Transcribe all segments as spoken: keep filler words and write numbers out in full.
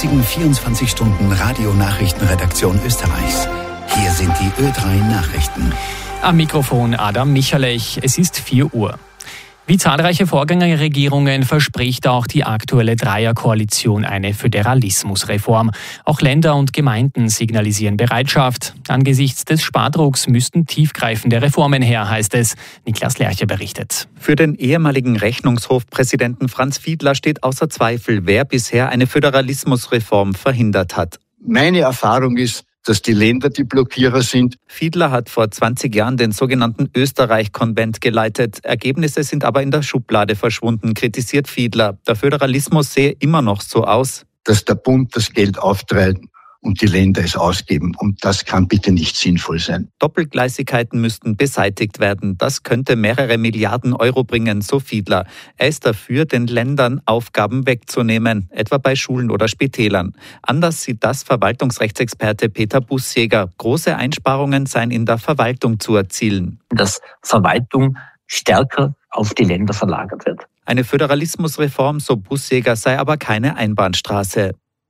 einzigen vierundzwanzig Stunden Radio-Nachrichtenredaktion Österreichs. Hier sind die Ö drei Nachrichten. Am Mikrofon Adam Michalech. Es ist vier Uhr. Wie zahlreiche Vorgängerregierungen verspricht auch die aktuelle Dreierkoalition eine Föderalismusreform. Auch Länder und Gemeinden signalisieren Bereitschaft. Angesichts des Spardrucks müssten tiefgreifende Reformen her, heißt es. Niklas Lerche berichtet. Für den ehemaligen Rechnungshofpräsidenten Franz Fiedler steht außer Zweifel, wer bisher eine Föderalismusreform verhindert hat. Meine Erfahrung ist, dass die Länder die Blockierer sind. Fiedler hat vor zwanzig Jahren den sogenannten Österreich-Konvent geleitet. Ergebnisse sind aber in der Schublade verschwunden, kritisiert Fiedler. Der Föderalismus sehe immer noch so aus, dass der Bund das Geld auftreibt und die Länder es ausgeben. Und das kann bitte nicht sinnvoll sein. Doppelgleisigkeiten müssten beseitigt werden. Das könnte mehrere Milliarden Euro bringen, so Fiedler. Er ist dafür, den Ländern Aufgaben wegzunehmen, etwa bei Schulen oder Spitälern. Anders sieht das Verwaltungsrechtsexperte Peter Bussjäger. Große Einsparungen seien in der Verwaltung zu erzielen. Dass Verwaltung stärker auf die Länder verlagert wird. Eine Föderalismusreform, so Bussjäger, sei aber keine Einbahnstraße.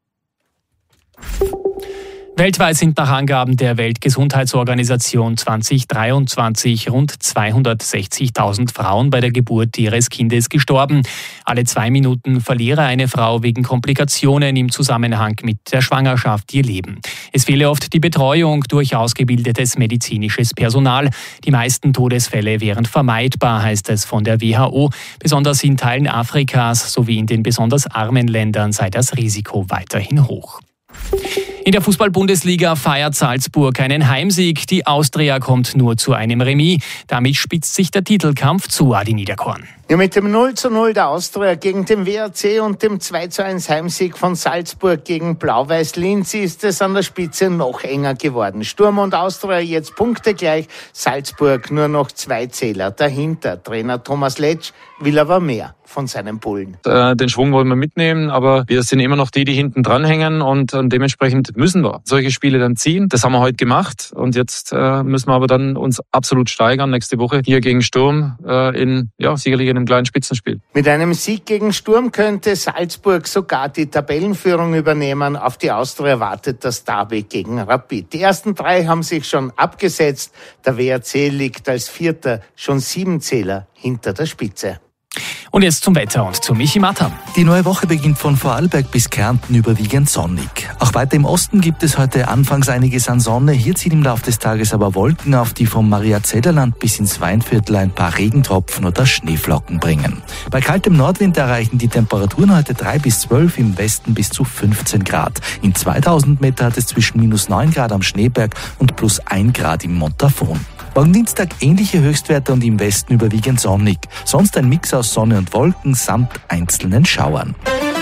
Weltweit sind nach Angaben der Weltgesundheitsorganisation zwanzig dreiundzwanzig rund zweihundertsechzigtausend Frauen bei der Geburt ihres Kindes gestorben. Alle zwei Minuten verliere eine Frau wegen Komplikationen im Zusammenhang mit der Schwangerschaft ihr Leben. Es fehle oft die Betreuung durch ausgebildetes medizinisches Personal. Die meisten Todesfälle wären vermeidbar, heißt es von der W H O. Besonders in Teilen Afrikas sowie in den besonders armen Ländern sei das Risiko weiterhin hoch. In der Fußball-Bundesliga feiert Salzburg einen Heimsieg. Die Austria kommt nur zu einem Remis. Damit spitzt sich der Titelkampf zu, Adi Niederkorn. Ja, mit dem null zu null der Austria gegen den W A C und dem zwei zu eins Heimsieg von Salzburg gegen Blau-Weiß Linz ist es an der Spitze noch enger geworden. Sturm und Austria jetzt punktegleich, Salzburg nur noch zwei Zähler dahinter. Trainer Thomas Letsch will aber mehr von seinen Bullen. Äh, den Schwung wollen wir mitnehmen, aber wir sind immer noch die, die hinten dranhängen und, und dementsprechend müssen wir solche Spiele dann ziehen. Das haben wir heute gemacht und jetzt äh, müssen wir aber dann uns absolut steigern nächste Woche hier gegen Sturm äh, in ja sicherlich in einem kleinen Spitzenspiel. Mit einem Sieg gegen Sturm könnte Salzburg sogar die Tabellenführung übernehmen. Auf die Austria wartet das Derby gegen Rapid. Die ersten drei haben sich schon abgesetzt. Der W A C liegt als Vierter schon sieben Zähler hinter der Spitze. Und jetzt zum Wetter und zu Michi Matter. Die neue Woche beginnt von Vorarlberg bis Kärnten überwiegend sonnig. Auch weiter im Osten gibt es heute anfangs einiges an Sonne. Hier ziehen im Laufe des Tages aber Wolken auf, die vom Mariazederland bis ins Weinviertel ein paar Regentropfen oder Schneeflocken bringen. Bei kaltem Nordwind erreichen die Temperaturen heute drei bis zwölf, im Westen bis zu fünfzehn Grad. In zweitausend Meter hat es zwischen minus neun Grad am Schneeberg und plus ein Grad im Montafon. Morgen Dienstag ähnliche Höchstwerte und im Westen überwiegend sonnig. Sonst ein Mix aus Sonne und Wolken samt einzelnen Schauern.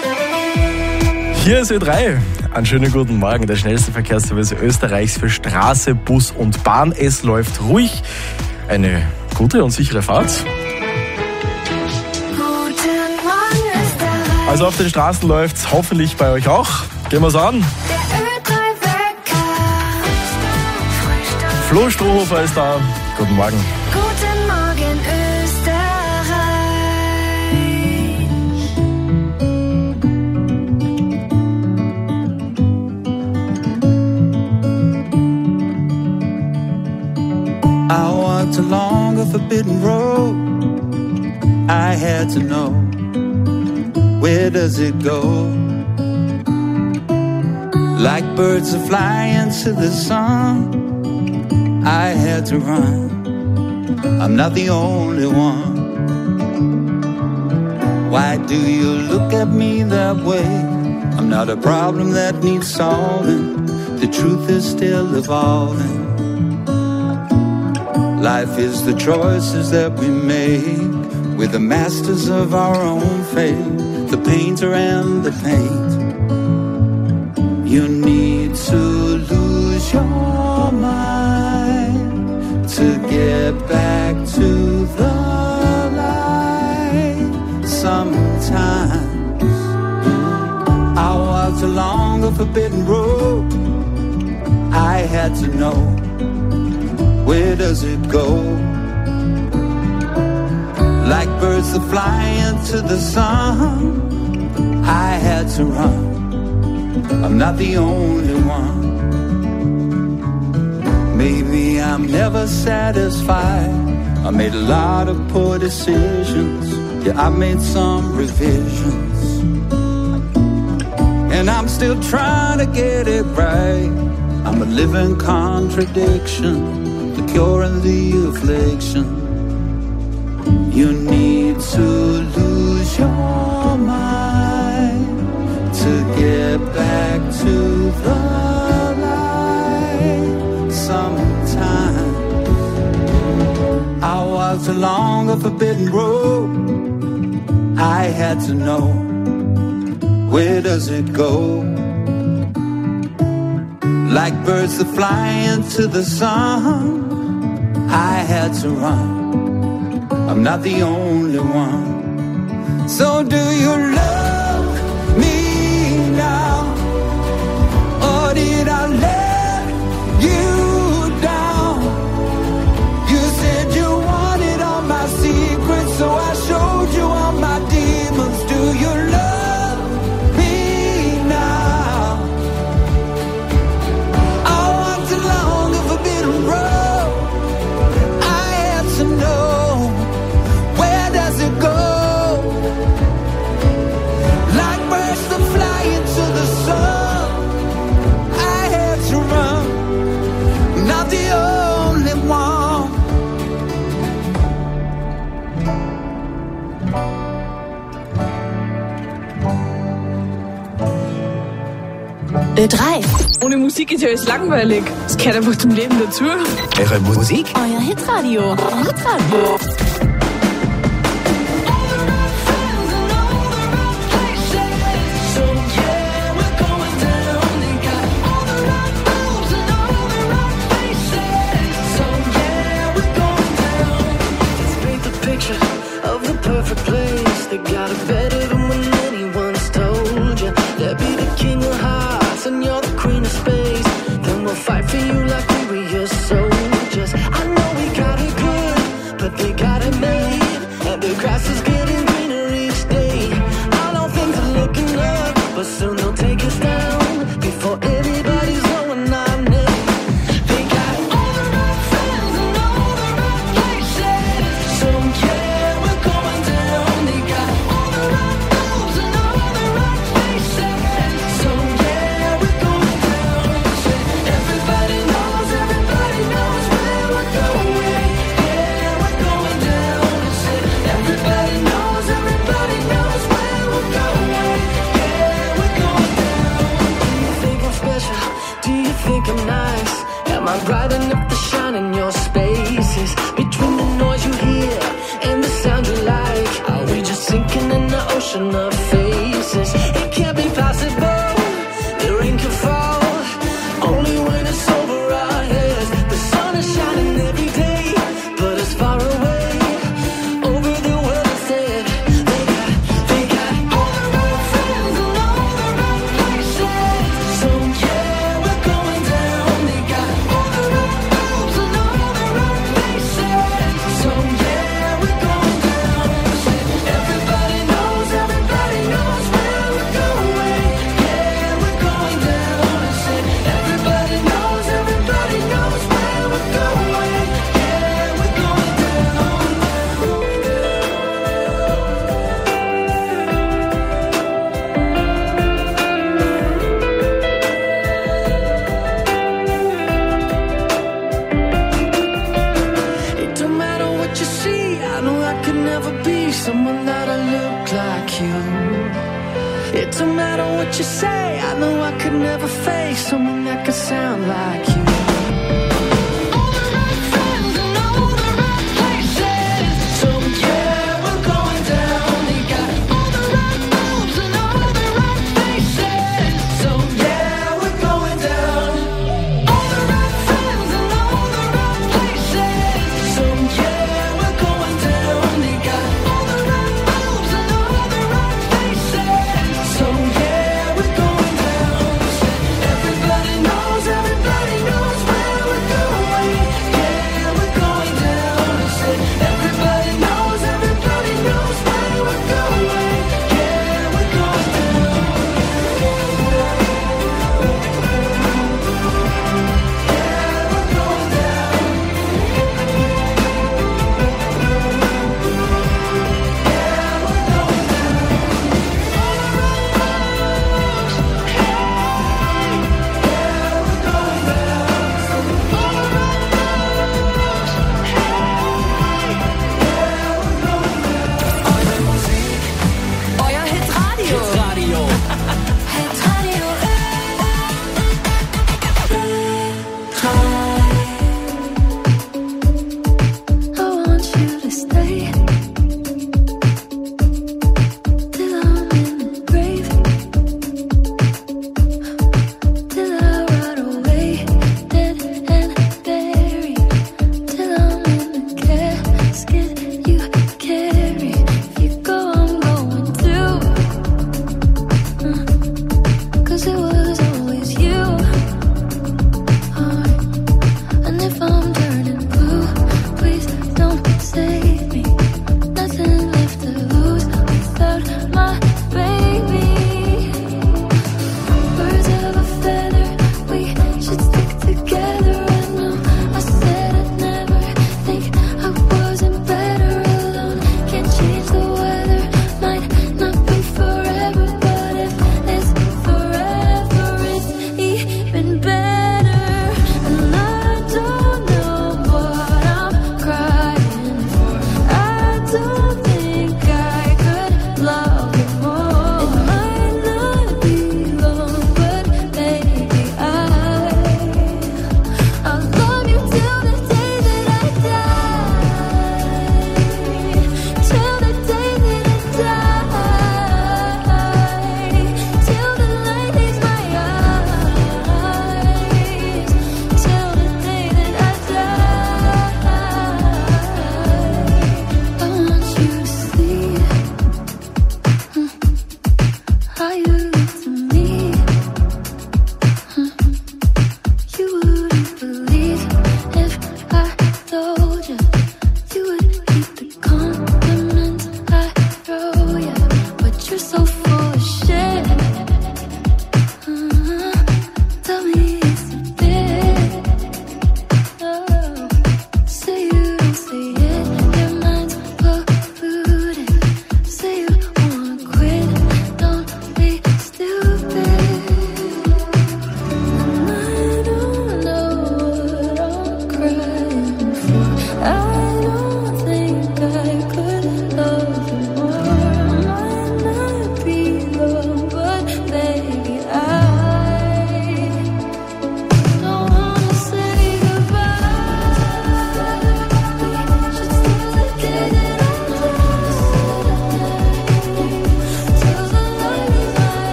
Hier ist Ö drei. Einen schönen guten Morgen. Der schnellste Verkehrsservice Österreichs für Straße, Bus und Bahn. Es läuft ruhig. Eine gute und sichere Fahrt. Also auf den Straßen läuft's hoffentlich bei euch auch. Gehen wir's an. Flo Strohhofer ist da. Guten Morgen. Guten Morgen, Österreich. I walked along a forbidden road. I had to know, where does it go? Like birds that fly into the sun, I had to run. I'm not the only one. Why do you look at me that way? I'm not a problem that needs solving. The truth is still evolving. Life is the choices that we make. We're the masters of our own fate. The painter and the paint. You need to lose your mind to get back to the light. Sometimes I walked along a forbidden road. I had to know, where does it go? Like birds that fly into the sun, I had to run. I'm not the only one. Maybe I'm never satisfied. I made a lot of poor decisions. Yeah, I made some revisions. And I'm still trying to get it right. I'm a living contradiction, the cure and the affliction. You need to lose your mind to get back to the light. Sometime I walked along a forbidden road. I had to know, where does it go? Like birds that fly into the sun, I had to run. I'm not the only one. So do you love me now? Or did I let you down? You said you wanted all my secrets, so I showed you all my demons. Do you love me now? I walked along a forbidden road. I had to know, where does it go? Like birds that fly into the sun, I had to run. I'm not the only one. Ö drei. Ohne Musik ist ja alles langweilig. Das gehört einfach zum Leben dazu. Eure Musik? Euer Hitradio. Euer Hitradio. Perfect place, they got it better than when anyone's told you. They'll be the king of hearts and you're the queen of space. Then we'll fight for you like we were your soldiers. I know we got it good, but they got it made. And the grass is getting greener each day. I know things are looking up, but soon they'll take us down before anybody's knowing our name. They got all the right friends and all the right places. So yeah, we're going down. They got all the right moves and all the right faces. So yeah, we're going down. Everybody knows, everybody knows where we're going. Yeah, we're going down. Everybody knows, everybody knows where we're going. Yeah, we're going down. Do you think I'm special? Do you think I'm nice? Am I bright enough to shine in your spaces? Between the noise you hear and the sound you like, are we just sinking in the ocean of faces? It can't be possible, the rain can fall only when it's over our heads. The sun is shining every day, but it's far away over the world instead. They got, they got all the right friends and all the right places. So yeah, we're going down. They got all the right moves and all the right faces. So yeah, we're going down. Everybody knows, everybody knows where we're going. Yeah, we're going down. Everybody knows, everybody knows where we're going. Yeah, we're going down. It don't matter what you see, I know I could never be someone that'll look like you. It don't matter what you say, I know I could never face someone that could sound like you. All the right friends and all the right places. So yeah, we're going down. They got all the right moves and all the right faces. So yeah, we're going down. All the right friends and all the right places. So yeah, we're going down. They got all the right moves and all the right faces. So yeah, we're going down. Everybody knows, everybody knows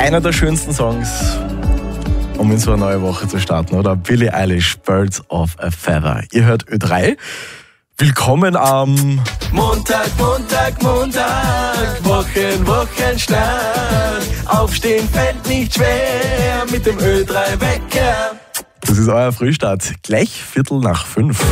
einer der schönsten Songs, um in so eine neue Woche zu starten, oder? Billie Eilish, Birds of a Feather. Ihr hört Ö drei. Willkommen am Montag, Montag, Montag, Wochen, Wochenstart. Aufstehen fällt nicht schwer mit dem Ö drei Wecker. Das ist euer Frühstart. Gleich Viertel nach fünf.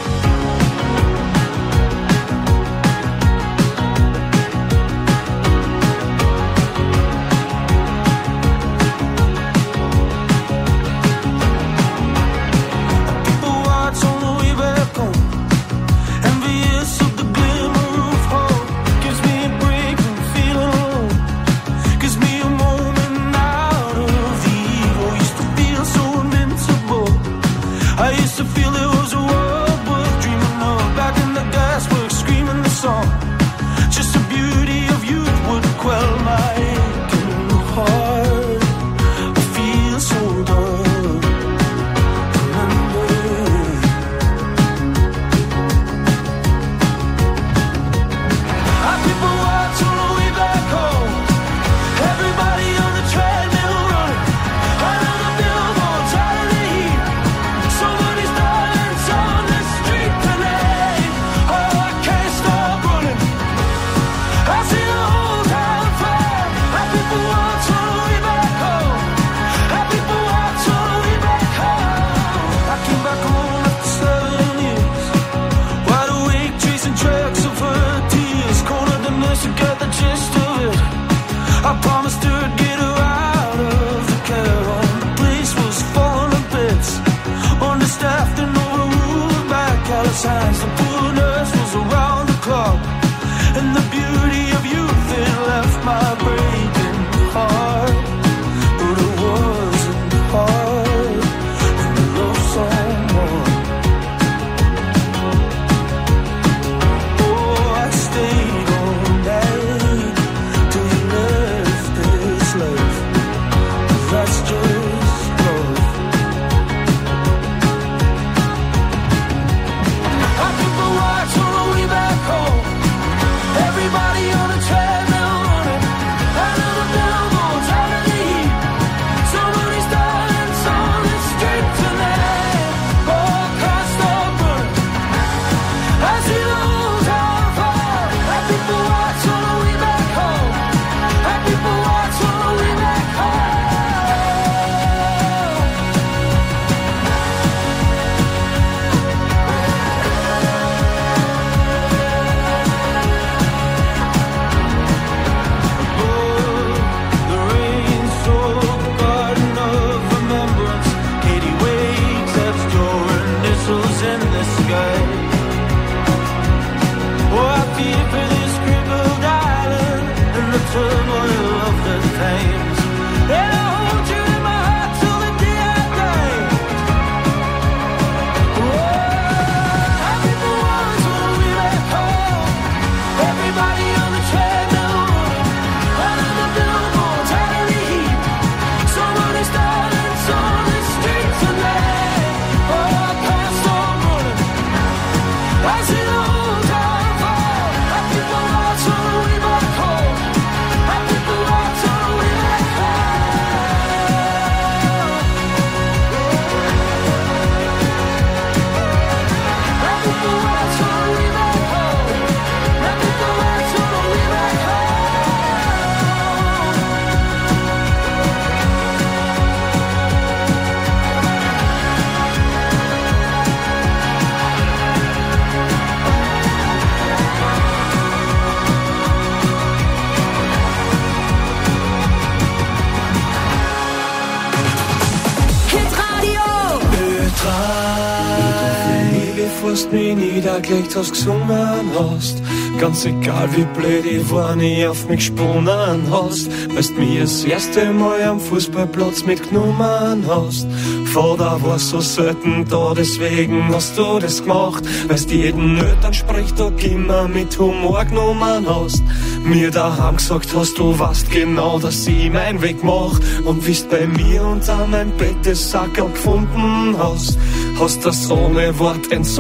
Fast mich niedergelegt hast, gesungen hast. Ganz egal wie blöd ich war, nie auf mich gesponnen hast. Weil's mir das erste Mal am Fußballplatz mitgenommen hast. Vater war so selten da, deswegen hast du das gemacht. Weil's die jeden Eltern Sprechtag immer mit Humor genommen hast. Mir daheim gesagt hast, du weißt genau, dass ich meinen Weg mach. Und wie's bei mir unter mein Bett das Sackerl gefunden hast, hast das ohne Wort entsorgt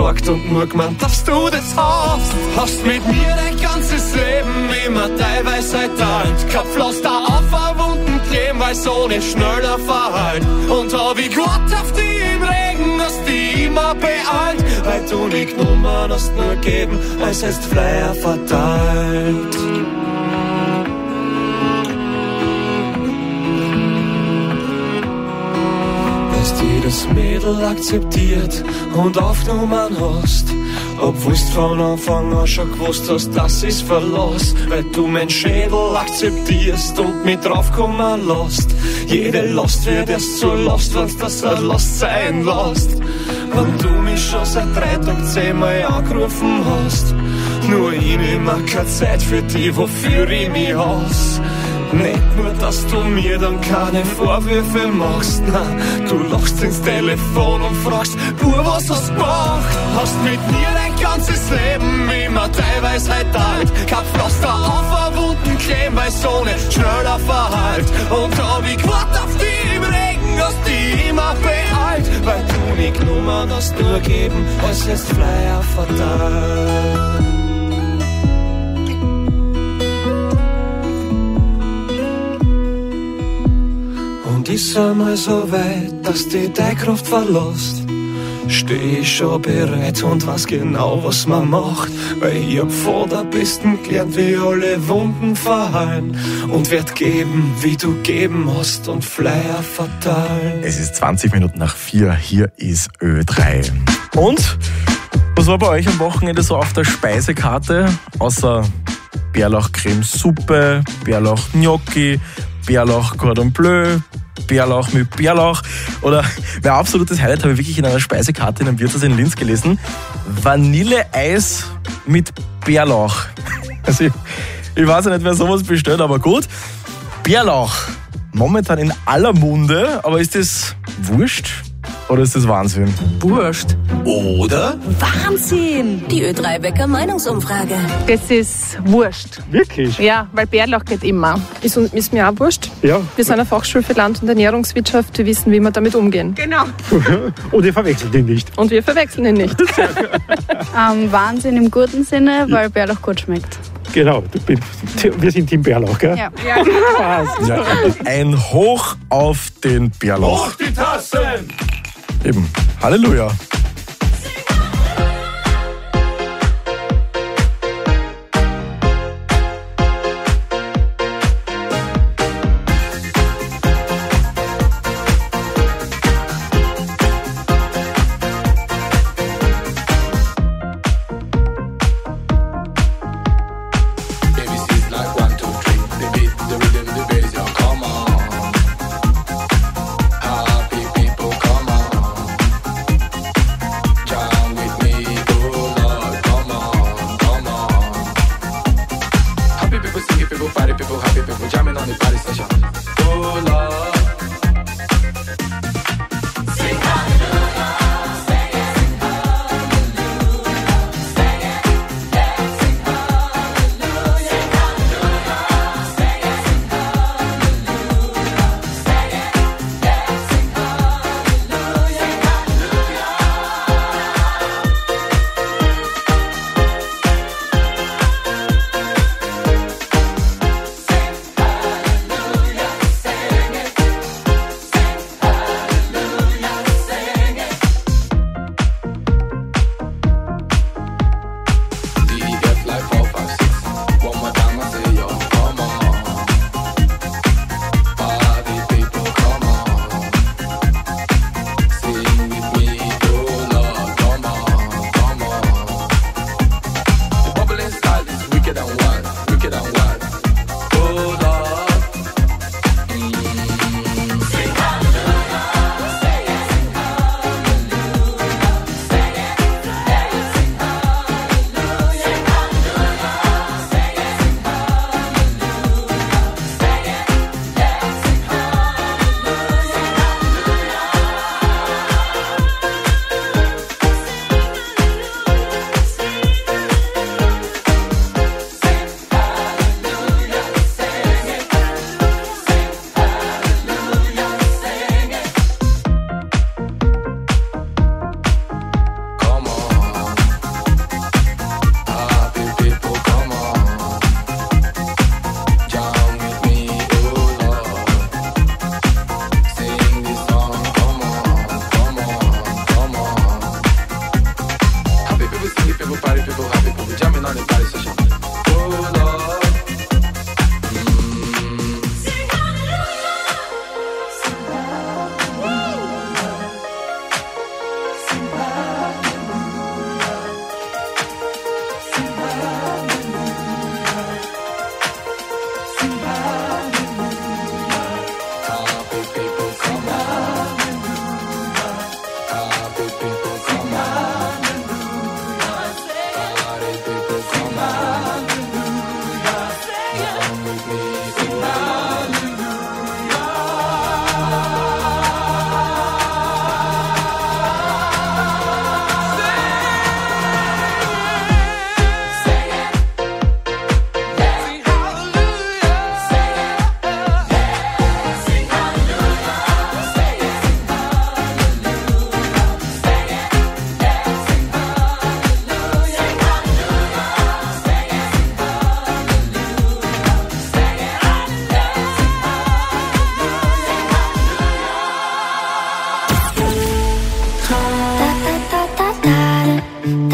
gesorgt und nur gemeint, dass du das hast. Hast mit mir dein ganzes Leben immer deine Weisheit teilt. Kein Pflaster auf verwunden kleben, weil so nicht schneller verheilt. Und hab ich gewartet auf die im Regen, hast die immer beeilt. Weil du nicht genommen hast, nur geben, als heißt Flyer verteilt. Das Mädel akzeptiert und aufgenommen hast, obwohl's von Anfang an schon gewusst hast, dass ich's verlass, weil du mein Schädel akzeptierst und mit draufkommen lässt. Jede Last wird erst zur Last, wenn's das eine Last sein lässt. Wenn du mich schon seit drei Tagen zehnmal angerufen hast, nur ich nehm mir keine Zeit für die, wofür ich mich hasse. Nicht nur, dass du mir dann keine Vorwürfe machst, nein, du lachst ins Telefon und fragst, Bur, was hast du gemacht? Hast mit mir dein ganzes Leben immer deine Weisheit teilt. Kein Pflaster auf verwunden kleben, weil so nicht schneller verheilt. Und hab ich gewartet auf die im Regen, hast die immer beeilt. Weil du nicht genommen hast, nur geben, als es Flyer verteilt. Ist einmal so weit, dass die deine Kraft verlässt. Steh ich schon bereit und weiß genau, was man macht. Weil ich hab vor der Besten gelernt, wie alle Wunden verheilen. Und werd geben, wie du geben hast und Flyer verteilen. Es ist zwanzig Minuten nach vier, hier ist Ö drei. Und? Was war bei euch am Wochenende so auf der Speisekarte? Außer Bärlauchcremesuppe, Bärlauch-Gnocchi, Bärlauch-Cordon Bleu, Bärlauch mit Bärlauch. Oder mein absolutes Highlight habe ich wirklich in einer Speisekarte in einem Wirtshaus in Linz gelesen. Vanilleeis mit Bärlauch. Also ich, ich weiß ja nicht, wer sowas bestellt, aber gut. Bärlauch. Momentan in aller Munde, aber ist das wurscht? Oder ist das Wahnsinn? Wurscht. Oder? Wahnsinn! Die Ö drei Wecker Meinungsumfrage. Das ist wurscht. Wirklich? Ja, weil Bärlauch geht immer. Ist, ist mir auch wurscht. Ja. Wir sind eine Fachschule für Land- und Ernährungswirtschaft. Wir wissen, wie wir damit umgehen. Genau. Und ihr verwechselt ihn nicht. Und wir verwechseln ihn nicht. ähm, Wahnsinn im guten Sinne, weil Bärlauch gut schmeckt. Genau, du bist, wir sind Team Bärlauch, gell? Ja. Ja. Ja, ein Hoch auf den Bärlauch. Hoch die Tassen! Eben. Halleluja.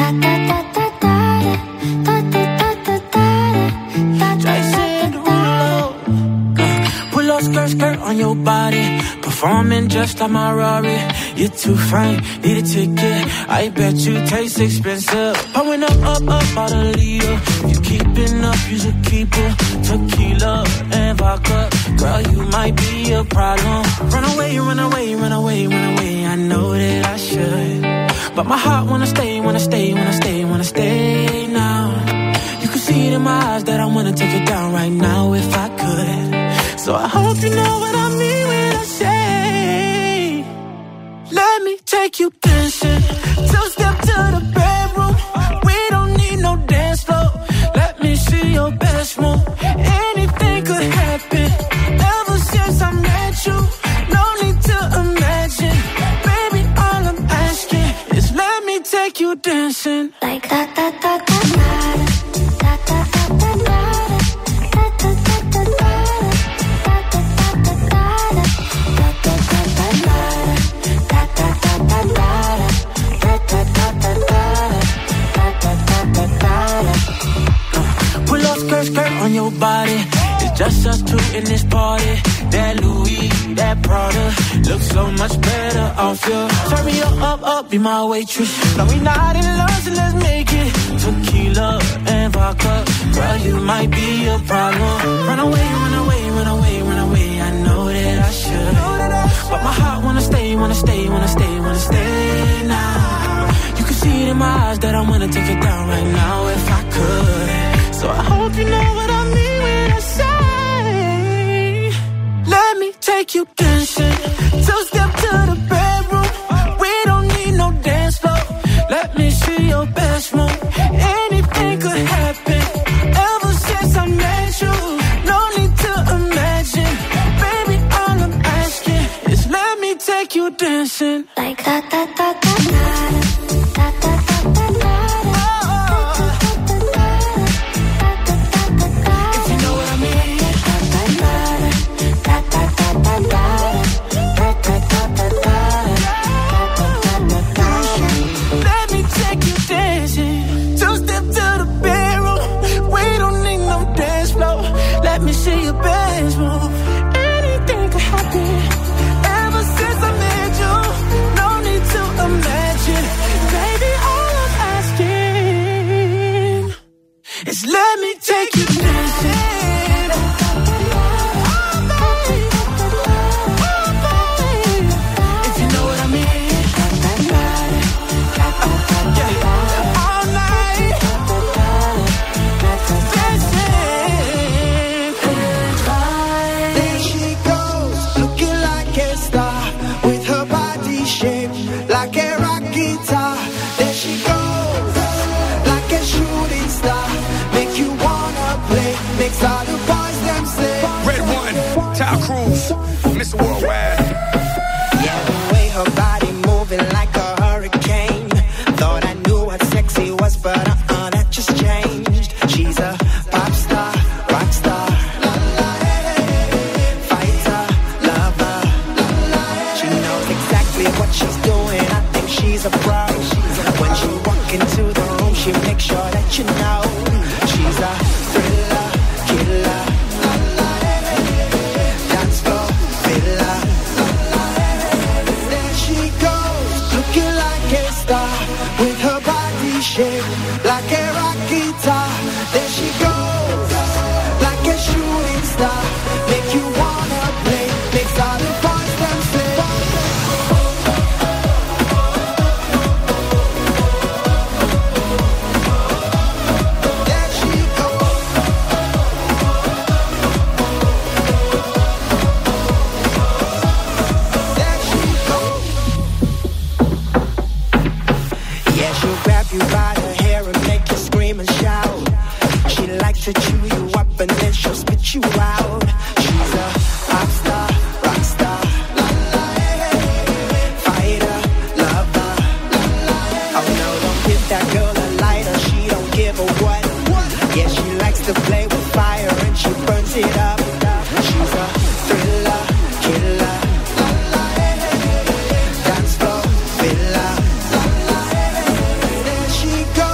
Skirt, skirt on your body, performing just like my Rari. You're too fine, need a ticket. I bet you taste expensive. Pouring up, up, up, out a liter. If you keeping up, you should keep it. Tequila and vodka, girl, you might be a problem. Run away, run away, run away, run away. I know that I should, but my heart wanna stay, wanna stay, wanna stay, wanna stay now. You can see it in my eyes that I wanna take it down right now if I could. So I hope you know what I mean when I say, let me take you dancing. Two-step to the bedroom. We don't need no dance floor. Let me see your best move. Anything could happen. Ever since I met you, no need to imagine. Baby, all I'm asking is let me take you dancing. Like that, that, that, that, that. Skirt, skirt on your body. It's just us two in this party. That Louis, that Prada looks so much better off you. Turn me up, up, up, be my waitress. No, we not in love, so let's make it. Tequila and vodka, girl, you might be a problem. Run away, run away, run away, run away. I know that I should, but my heart wanna stay, wanna stay, wanna stay, wanna stay now. You can see it in my eyes that I wanna take it down right now if I could. So I hope you know what I mean when I say, let me take you dancing. Two-step to the bedroom. We don't need no dance floor. Let me see your best move. Anything could happen. Ever since I met you, no need to imagine. Baby, all I'm asking is let me take you dancing. Like that, that, that, that, that. Let me see your best move. Anything could happen. Ever since I met you, no need to imagine. Baby, all I'm asking is let me take you dancing. Mister Worldwide. Yeah, the way her body moving like a hurricane. Thought I knew what sexy was, but uh-uh, that just changed. She's a pop star, rock star, fighter, lover. She knows exactly what she's doing. I think she's a pro. When she walk into the room, she makes sure that you know she's a thriller, killer. Like a rock guitar, there she goes. Like a shooting star, make you wanna play. Makes all the boys them say. There she goes. There she goes. Yeah, she'll grab you by the hair and make you scream and shout. She likes to chew you up and then she'll spit you out. She's a pop star, rock star, fighter, lover. Oh no, don't give that girl a lighter. She don't give a what. Yeah, she likes to play with fire and she burns it up. She's a thriller, killer, dance floor filler. There she goes.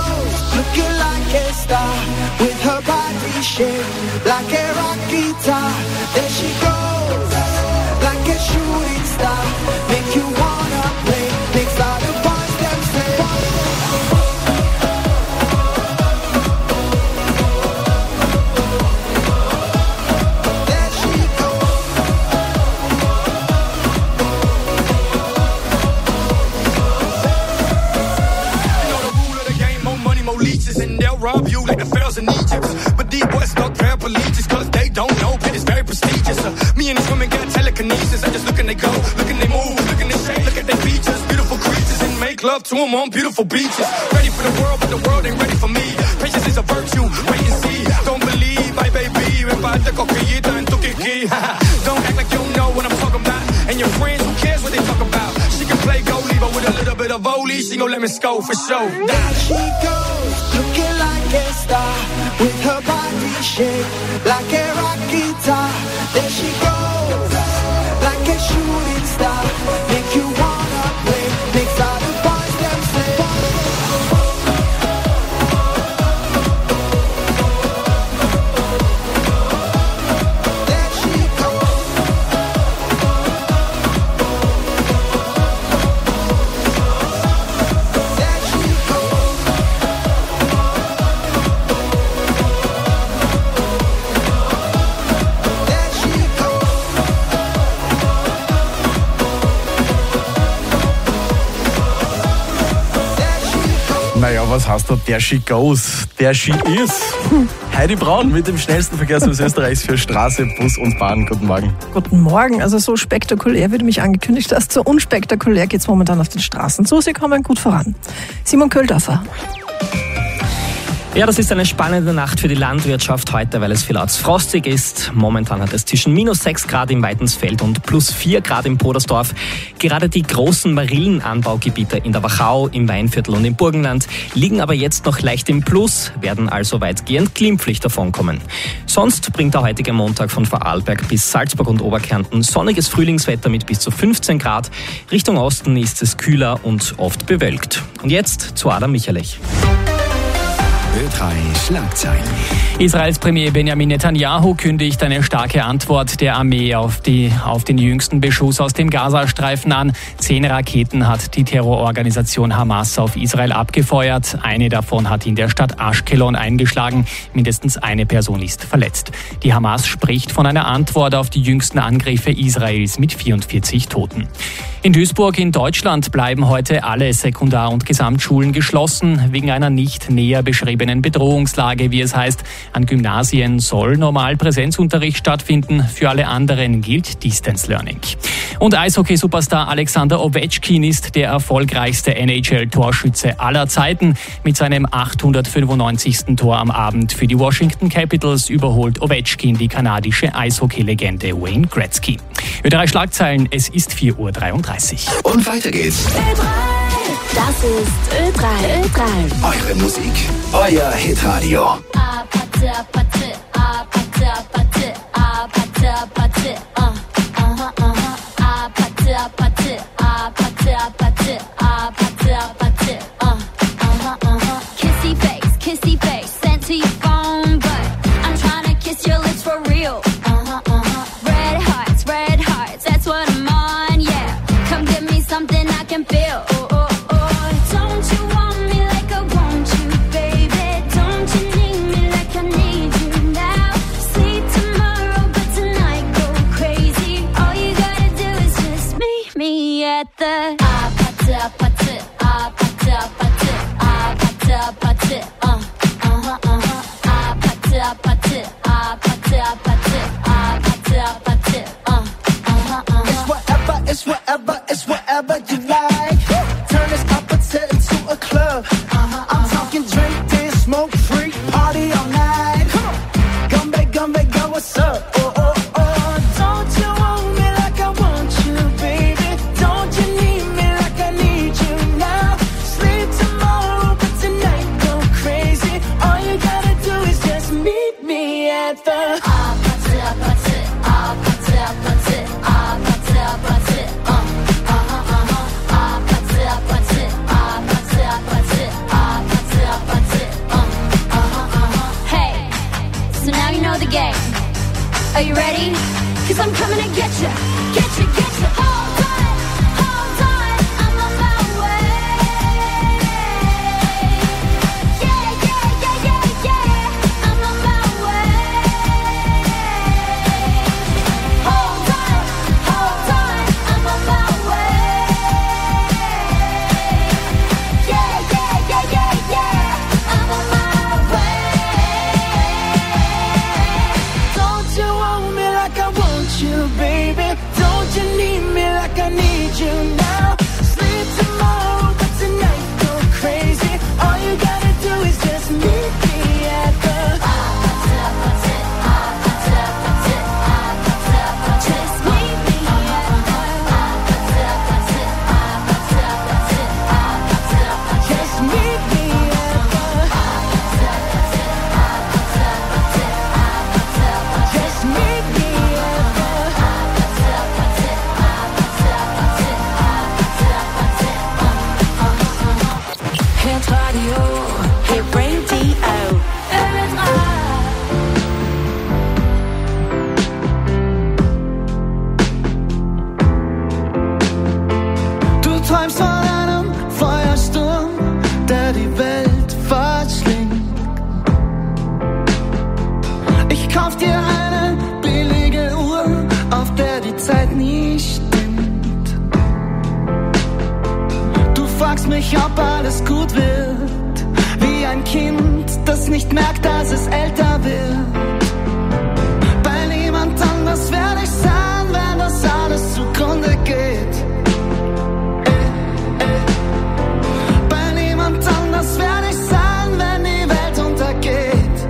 body shake like a rock guitar. There she goes, like a shooting star. Make you wanna play, makes all the boys them say. There she goes. You know the rule of the game, more money, more leeches, and they'll rob you like the pharaohs in Egypt. But these boys stuck paraplegics, cause they don't know, but it's very prestigious. Uh, me and these women got telekinesis, I just look and they go, look and they move, look and they shake, look at their features, beautiful creatures, and make love to them on beautiful beaches. Ready for the world, but the world ain't ready for me. Patience is a virtue, wait and see. Don't believe, my baby, if I take a kiyita and took it key. Don't act like you don't know what I'm talking about. And your friends, who cares what they talk about? She can play goalie, but with a little bit of volley, she gon' let me score for sure. There she goes, looking like a star, with her body shake like a rock guitar. There she goes, like a shooting star. Make you wanna play, makes all the boys them say. There she goes. There she goes. There she goes. Naja, was heißt da? Der She goes, der She is. Heidi Braun mit dem schnellsten Verkehrsservice Österreichs für Straße, Bus und Bahn. Guten Morgen. Guten Morgen. Also so spektakulär, wie du mich angekündigt hast, so unspektakulär geht's momentan auf den Straßen zu. Sie kommen gut voran. Simon Köldorfer. Ja, das ist eine spannende Nacht für die Landwirtschaft heute, weil es vielerorts frostig ist. Momentan hat es zwischen minus sechs Grad im Weitensfeld und plus vier Grad im Podersdorf. Gerade die großen Marillenanbaugebiete in der Wachau, im Weinviertel und im Burgenland liegen aber jetzt noch leicht im Plus, werden also weitgehend glimpflich davonkommen. Sonst bringt der heutige Montag von Vorarlberg bis Salzburg und Oberkärnten sonniges Frühlingswetter mit bis zu fünfzehn Grad. Richtung Osten ist es kühler und oft bewölkt. Und jetzt zu Adam Michalich. Ö drei Schlagzeilen. Israels Premier Benjamin Netanyahu kündigt eine starke Antwort der Armee auf, die, auf den jüngsten Beschuss aus dem Gazastreifen an. Zehn Raketen hat die Terrororganisation Hamas auf Israel abgefeuert. Eine davon hat in der Stadt Ashkelon eingeschlagen. Mindestens eine Person ist verletzt. Die Hamas spricht von einer Antwort auf die jüngsten Angriffe Israels mit vierundvierzig Toten. In Duisburg in Deutschland bleiben heute alle Sekundar- und Gesamtschulen geschlossen, wegen einer nicht näher beschriebenen Bedrohungslage, wie es heißt. An Gymnasien soll normal Präsenzunterricht stattfinden, für alle anderen gilt Distance Learning. Und Eishockey-Superstar Alexander Ovechkin ist der erfolgreichste N H L-Torschütze aller Zeiten. Mit seinem achthundertfünfundneunzigsten Tor am Abend für die Washington Capitals überholt Ovechkin die kanadische Eishockey-Legende Wayne Gretzky. Ö drei Schlagzeilen, es ist vier Uhr dreiunddreißig. Und weiter geht's. Das ist Ö drei. Ö drei. Eure Musik, euer Hitradio. Kissy face, kissy face, sent to your phone, but I'm trying to kiss your lips for real. Red hearts, red hearts, that's what I'm on, yeah. Come give me something I can feel. Oh, oh, oh. Don't you want me like I want you, baby? Don't you need me like I need you game. Are you ready? Cause I'm coming to get you, get you, get you. Hold tight, hold tight, I'm on my way. Yeah, yeah, yeah, yeah, yeah, I'm on my way. Hold tight, hold tight, I'm on my way. Yeah, yeah, yeah, yeah, yeah, I'm on my way. Don't you want me like I want you, baby? Don't you need me like I need you now? Sleep tomorrow, but tonight go crazy. All you gotta do is just meet me at the just meet me at the just meet me at the just meet me at Hit Radio, Hit Radio. Du träumst von einem Feuersturm, der die Welt verschlingt. Ich kauf dir eine billige Uhr, auf der die Zeit nie stimmt. Du fragst mich, ob alles gut wird, wie ein Kind, das nicht merkt, dass es älter wird. Bei niemand anders werde ich sein, wenn das alles zugrunde geht. Bei niemand anders werde ich sein, wenn die Welt untergeht.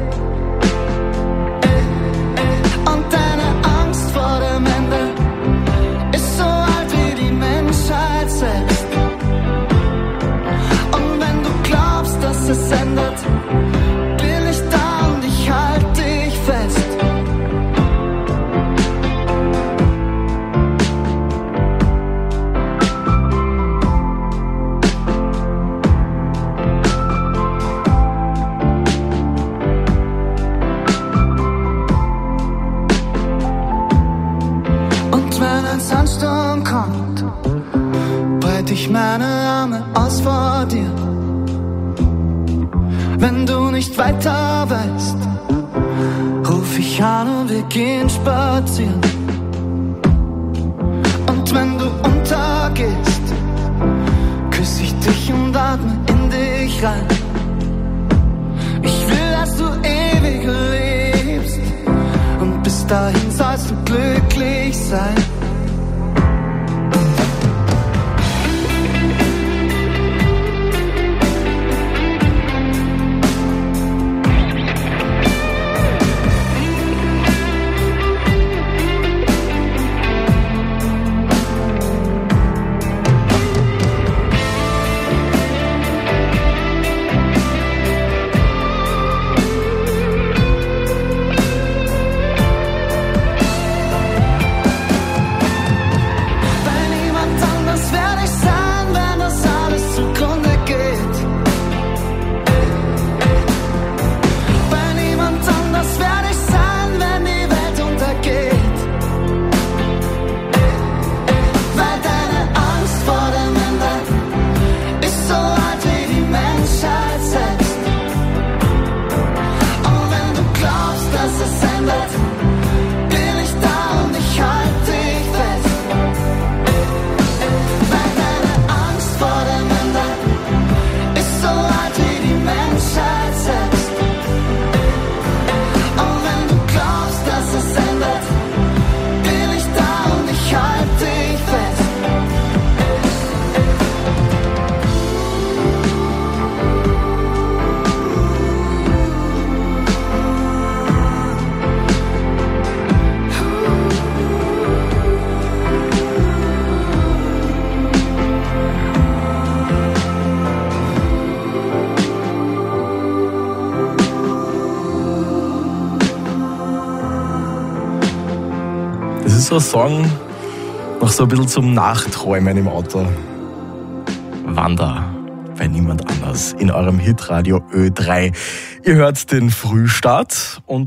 Und deine Angst vor dem Ende ist so alt wie die Menschheit selbst. Und wenn du glaubst, dass es ändert, bin ich da und ich halte dich fest. Und wenn ein Sandsturm kommt, breite ich meine Arme aus vor dir. Wenn du nicht weiter weißt, ruf ich an und wir gehen spazieren. Und wenn du untergehst, küsse ich dich und atme in dich rein. Ich will, dass du ewig lebst und bis dahin sollst du glücklich sein. so ein Song, noch so ein bisschen zum Nachträumen im Auto. Wanda, bei niemand anders, in eurem Hitradio Ö drei. Ihr hört den Frühstart und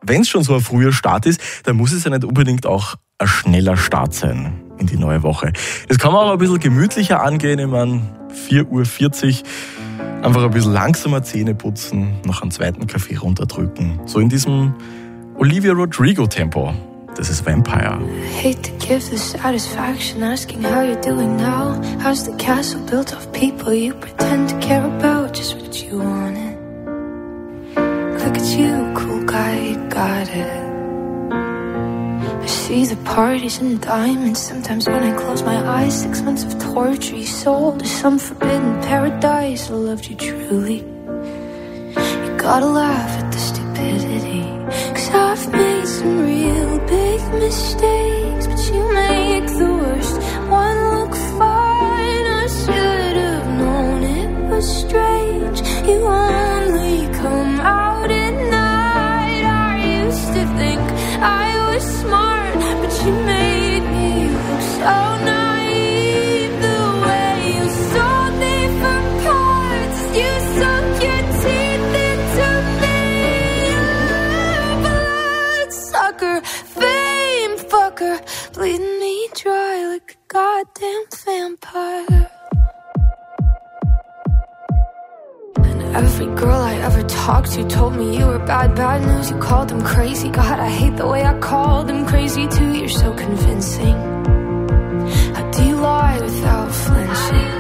wenn es schon so ein früher Start ist, dann muss es ja nicht unbedingt auch ein schneller Start sein in die neue Woche. Das kann man auch ein bisschen gemütlicher angehen. Ich meine, vier Uhr vierzig, einfach ein bisschen langsamer Zähne putzen, noch einen zweiten Kaffee runterdrücken. So in diesem Olivia Rodrigo-Tempo. Das ist Vampire. I hate to give the satisfaction asking how you're doing now. How's the castle built of people you pretend to care about? Just what you wanted. Look at you, cool guy, you got it. I see the parties and diamonds. Sometimes when I close my eyes, six months of torture you sold to some forbidden paradise. I loved you truly. You gotta laugh at the stupidity, 'cause I've made some real big mistakes, but you make the worst one look fine. I should have known it was strange. You only come out at night. I used to think I was smart, but you made me look so naive. The way you sold me for parts, you sunk your teeth into me. Bloodsucker, fame fucker, bleeding me dry like a goddamn vampire. Every girl I ever talked to told me you were bad, bad news. You called them crazy. God, I hate the way I called them crazy too. You're so convincing. How do you lie without flinching?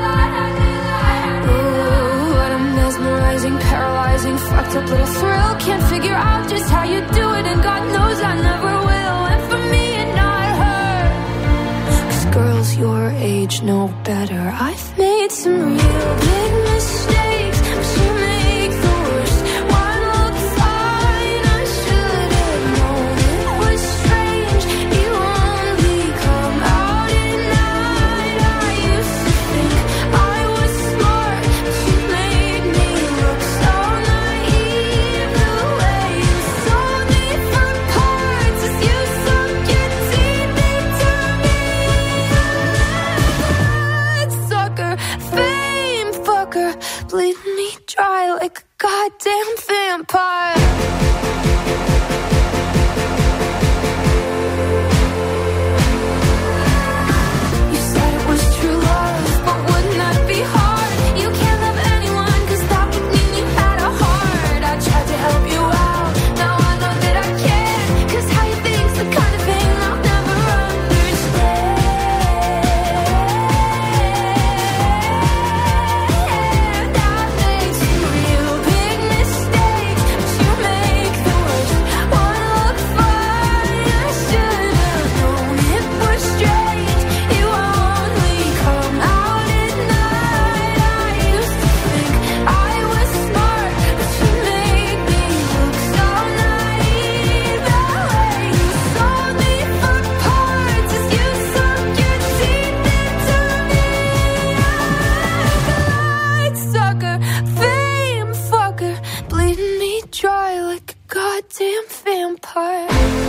Ooh, what a mesmerizing, paralyzing, fucked up little thrill. Can't figure out just how you do it, and God knows I never will. And for me and not her, 'cause girls your age know better. I've made some real big mistakes, but you make the worst one look fine. I should have known it was strange. You only come out at night. I used to think I was smart, but you made me look so naive. The way you sold me for parts is you sunk your teeth into me. Bloodsucker, fame fucker, bleeding me dry like a goddamn vampire. You said it was true love, but wouldn't that be hard? You can't love anyone, 'cause that would mean you had a heart. I tried to help you out, now I know that I can't, 'cause how you think's the kind of thing I'll never understand. I've made some real big mistakes, but you make the worst one look fine. I should have known it was strange. You only come out at night. I used to think I was smart, but you made me look so naive. The way you sold me for parts is you sunk your teeth into me. Bloodsucker, fame fucker, bleeding me dry like a goddamn vampire.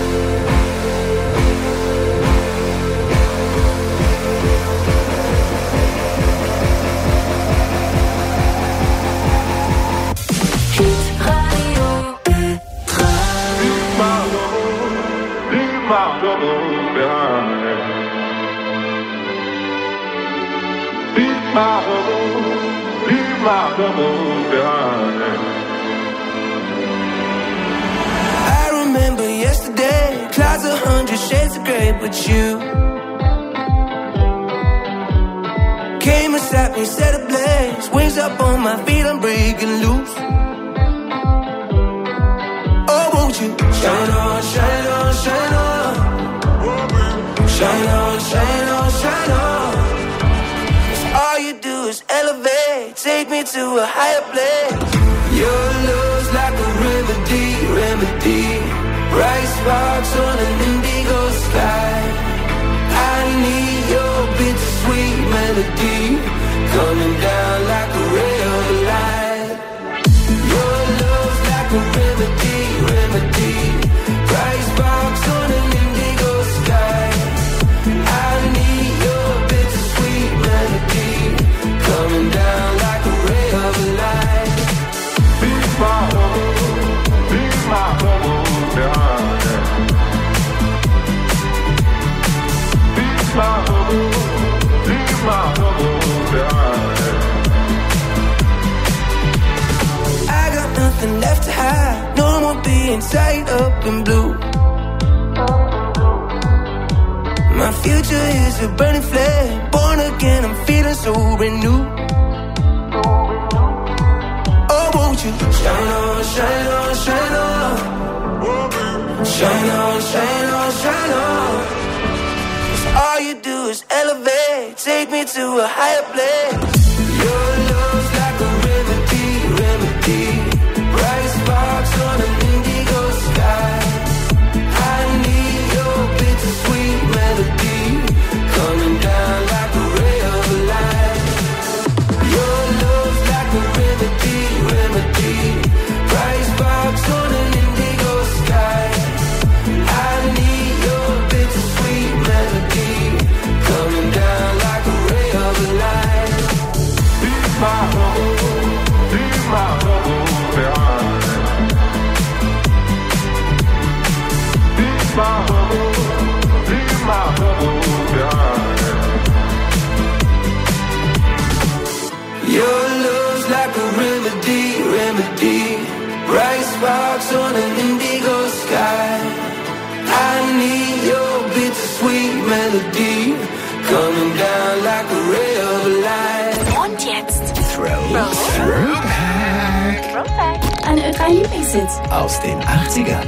I remember yesterday, clouds a hundred shades of grey, but you came and sat me, set ablaze, wings up on my feet, I'm breaking loose. Oh, won't you shine on, shine on, shine on, shine on, shine on, shine on. 'Cause all you do is elevate, take me to a higher place. Your love's like a remedy, remedy. Bright sparks on an indigo sky. I need your bittersweet melody, coming down like a ray of light. Your love's like a remedy, remedy. Bright sparks on an indigo sky. I need your bittersweet melody, coming down like a ray of light. Be my love, be my love, yeah. my whole life. I got nothing left to hide. No more being tied up in blue. My future is a burning flame. Born again, I'm feeling so renewed. Oh, won't you shine on, shine on, shine on. Shine on, shine on, shine on. 'Cause all you do is elevate. Take me to a higher place. Your love's like a remedy, remedy. Bright sparks on an indigo sky. I need your bittersweet melody coming down like a ray of light. Your love's like a remedy, remedy. Bright sparks on an indigo sky. I need your bittersweet melody coming down like a ray of light. Be my whole, be my whole life. Be my whole, be my whole life. Your love's like a remedy, remedy. Bright sparks on an indigo sky. I need your bittersweet melody coming down like a ray of light. Und jetzt Throwback. Throwback. Throwback. Ein Ö drei Lieblingshit Aus den achtzigern.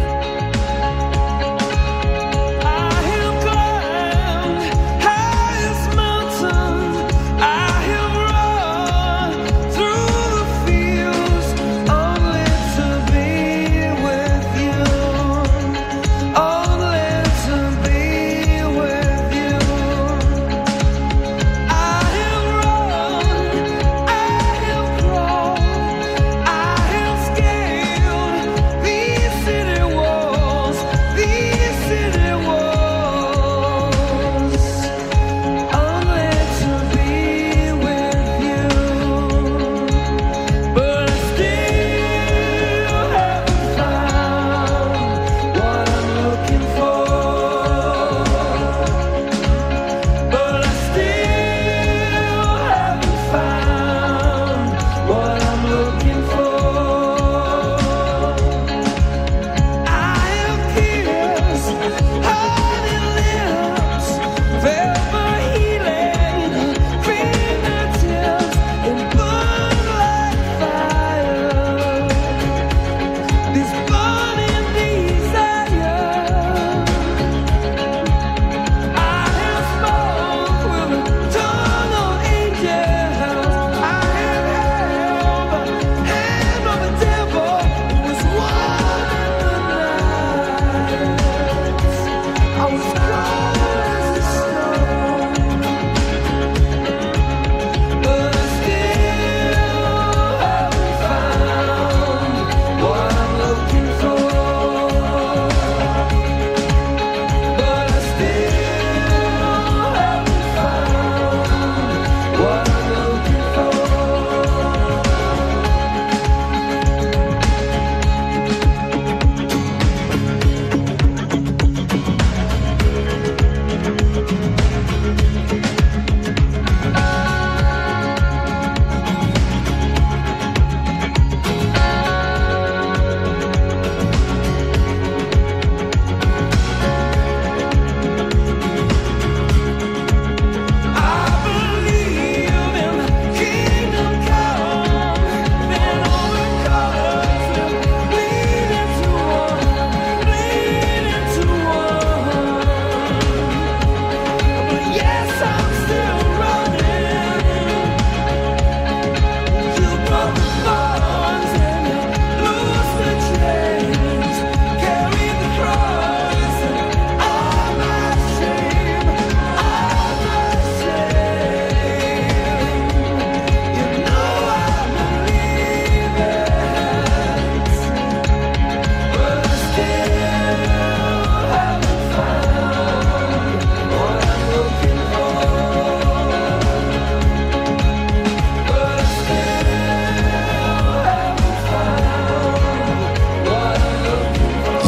City walls.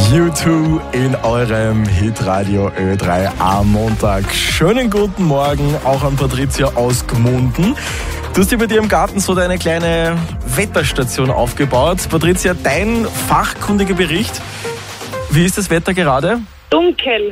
U zwei in eurem Hitradio Ö drei am Montag. Schönen guten Morgen auch an Patricia aus Gmunden. Du hast dir bei dir im Garten so deine kleine Wetterstation aufgebaut. Patricia, dein fachkundiger Bericht. Wie ist das Wetter gerade? Dunkel.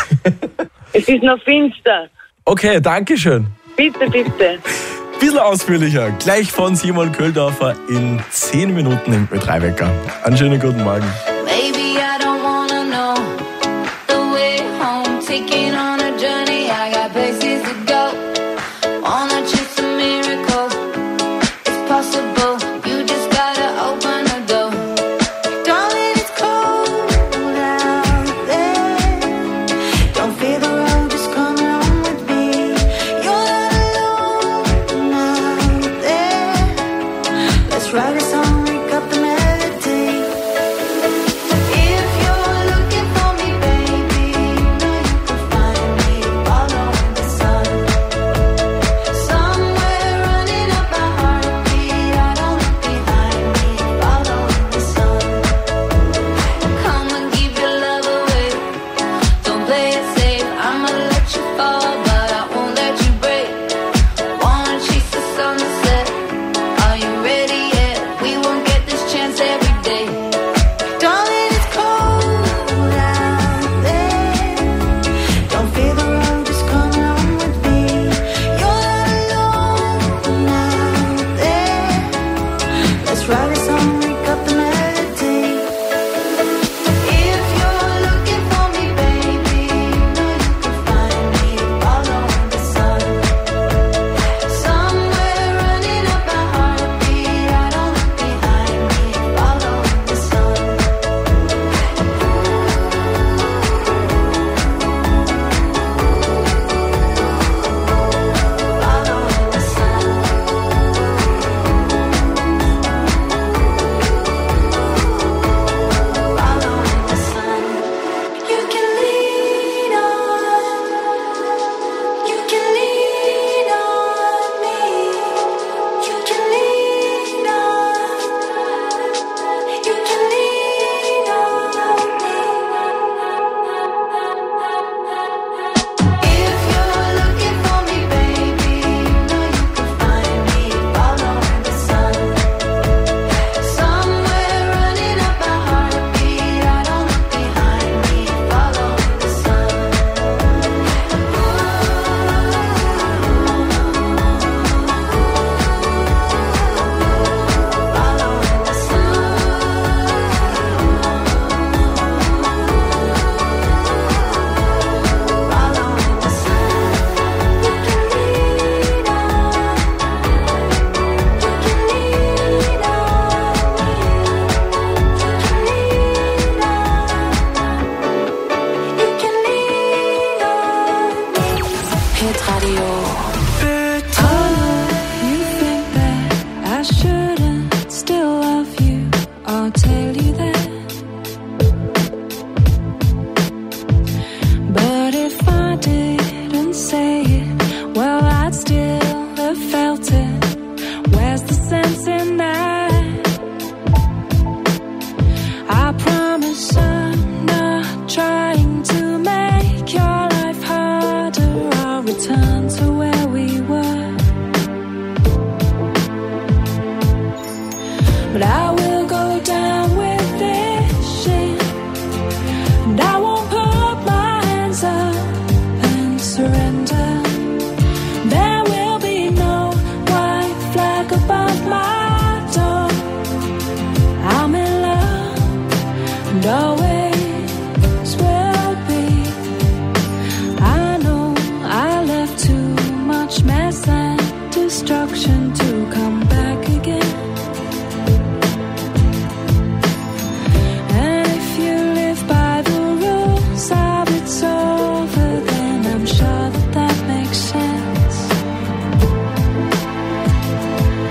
Es ist noch finster. Okay, danke schön. Bitte, bitte. Bisschen ausführlicher. Gleich von Simon Köhldorfer in zehn Minuten im Ö drei Wecker. Einen schönen guten Morgen. Maybe I don't wanna know the way home, taking on a journey. I got places to go. Wanna chase a miracle. It's possible. You just gotta open the door. Darling, it's cold out there. Don't fear the road, just come along with me. You're not alone out there. Let's write a song, wake up the melody.